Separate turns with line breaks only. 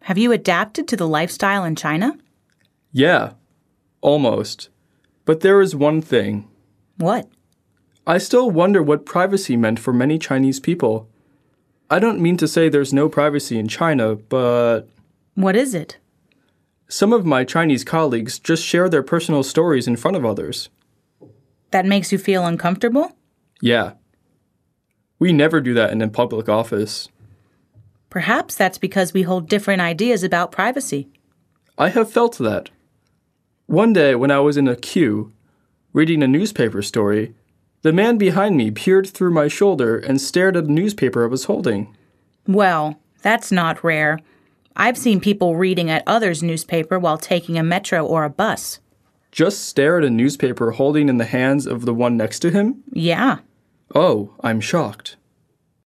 Have you adapted to the lifestyle in China?
Yeah, almost. But there is one thing.
What?
I still wonder what privacy meant for many Chinese people. I don't mean to say there's no privacy in China, but...
What is it?
Some of my Chinese colleagues just share their personal stories in front of others.
That makes you feel uncomfortable?
Yeah. We never do that in a public office.
Perhaps that's because we hold different ideas about privacy.
I have felt that. One day when I was in a queue, reading a newspaper story, the man behind me peered through my shoulder and stared at the newspaper I was holding.
Well, that's not rare. I've seen people reading at others' newspaper while taking a metro or a bus.
Just stare at a newspaper holding in the hands of the one next to him?
Yeah.
Oh, I'm shocked.